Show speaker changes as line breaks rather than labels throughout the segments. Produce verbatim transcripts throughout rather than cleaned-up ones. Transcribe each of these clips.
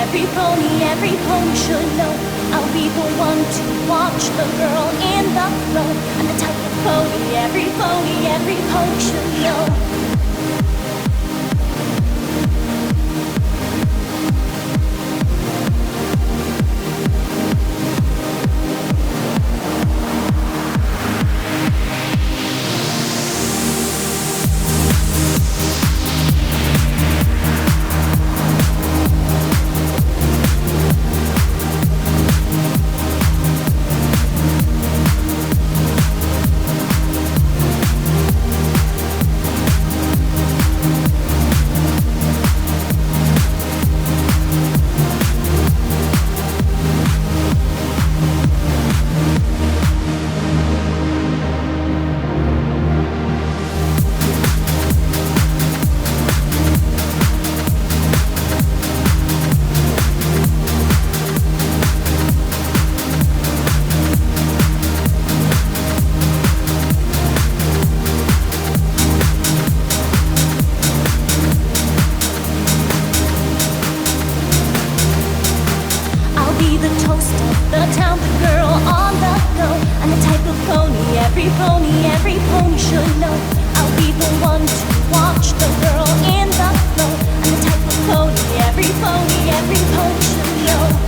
every pony, every pony should know. I'll be the one to watch the girl in the flow. I'm the type of pony, every pony, every pony should know. The toast of the town, the girl on the go. I'm the type of pony, every pony, every pony should know. I'll be the one to watch the girl in the flow. I'm the type of pony, every pony, every pony should know.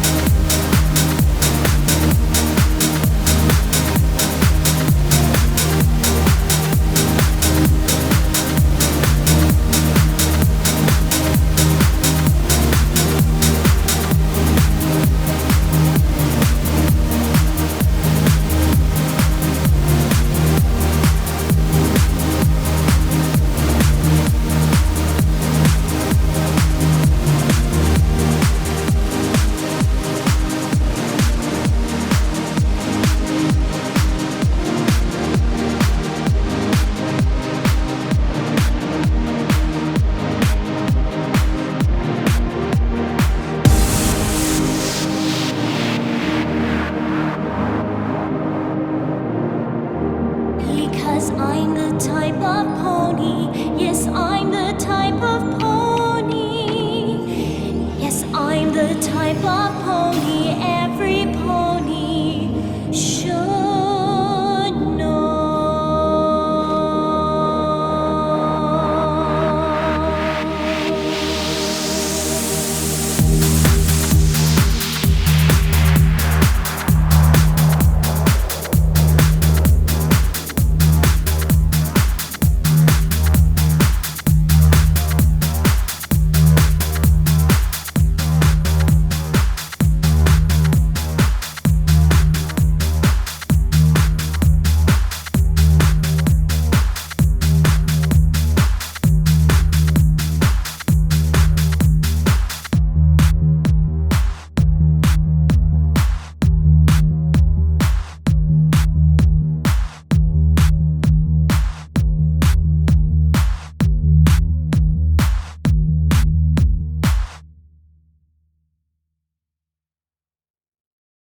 I'm the type of pony, yes, I'm the type of pony, yes, I'm the type of